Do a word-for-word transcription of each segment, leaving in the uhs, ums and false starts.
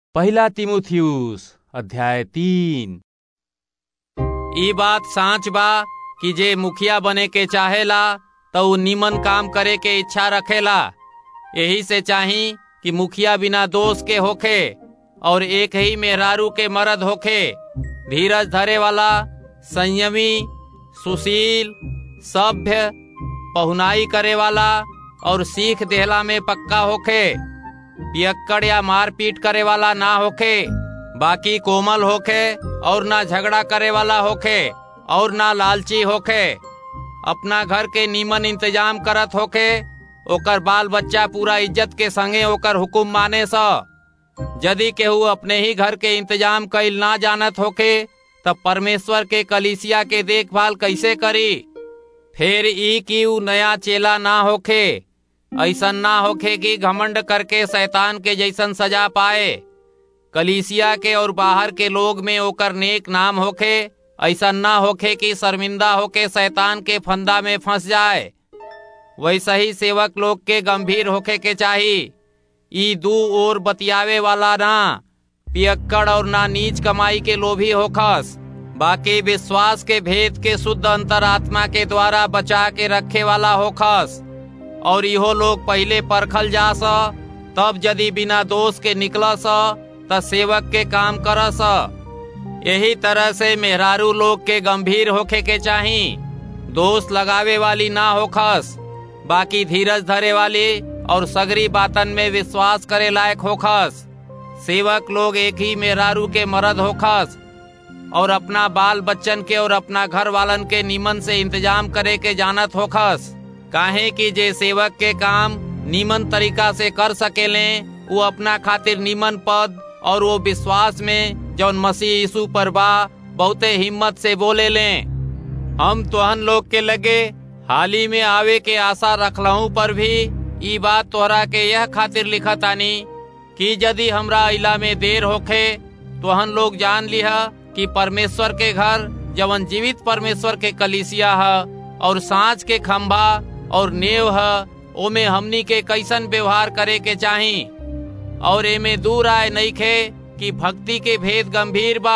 पहला तीमुथियुस अध्याय तीन। ई बात सांच बा कि जे मुखिया बने के चाहेला तो उ निमन काम करे के इच्छा रखेला। यही से चाही कि मुखिया बिना दोष के होखे और एक ही मेहरारू के मर्द होखे, धीरज धरे वाला, संयमी, सुशील, सभ्य, पहुनाई करे वाला और सीख देहला में पक्का होखे, पियक्कड़ या मारपीट करे वाला ना होखे, बाकी कोमल होखे और ना झगड़ा करे वाला होखे और ना लालची होखे, अपना घर के नीमन इंतजाम करत होखे, ओकर बाल बच्चा पूरा इज्जत के संगे ओकर हुकुम माने सा। यदि केहू अपने ही घर के इंतजाम कइल ना जानत होखे तब परमेश्वर के कलीसिया के देखभाल कैसे करी। फिर ई कि उ नया चेला ना होखे, ऐसन ना होखे कि घमंड करके शैतान के जैसन सजा पाए। कलीसिया के और बाहर के लोग में ओकर नेक नाम होखे, ऐसा ना होखे कि शर्मिंदा होके शैतान के फंदा में फंस जाए। वैसा ही सेवक लोग के गंभीर होखे के चाही। ई दू ओर बतियावे वाला ना, पियक्कड़ और ना नीच कमाई के लोभी होखस, बाकी विश्वास के भेद के शुद्ध अंतरात्मा के द्वारा बचा के रखे वाला होखस। और इहो लोग पहले परखल जा स, तब यदि बिना दोष के निकल स त सेवक के काम कर स। यही तरह से मेहरारू लोग के गंभीर होखे के चाही, दोष लगावे वाली ना होखस, बाकी धीरज धरे वाली और सगरी बातन में विश्वास करे लायक होखस। सेवक लोग एक ही मेहरारू के मर्द होखस और अपना बाल बच्चन के और अपना घर वालन के नीमन से इंतजाम करे के जानत होखस। काहे कि जे सेवक के काम नीमन तरीका से कर सकेले वो अपना खातिर नीमन पद और वो विश्वास में जौन मसीह यीशु पर बा बहुते हिम्मत से बोले ले। हम तोहन लोग के लगे हाली में आवे के आशा रखलहू पर भी ई बात तोहरा के यह खातिर लिखतानी कि यदि हमरा इला में देर होखे तोहन लोग जान लिहा कि परमेश्वर के घर जवन जीवित परमेश्वर के कलीसिया है और सांच के खंभा और नेव है, ओमे हमनी के कैसन व्यवहार करे के चाही। और एमे दूर आए नहीं खे कि भक्ति के भेद गंभीर बा,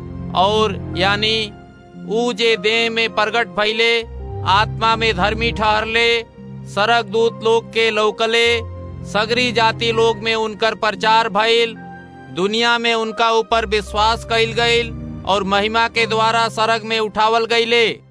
और यानी ऊ जे देह में प्रगट भइले आत्मा में धर्मी ठहरले, सरक दूत लोग के लौकले, सगरी जाति लोग में उनकर प्रचार भइल, दुनिया में उनका ऊपर विश्वास कइल गइल और महिमा के द्वारा सरग में उठावल गइले।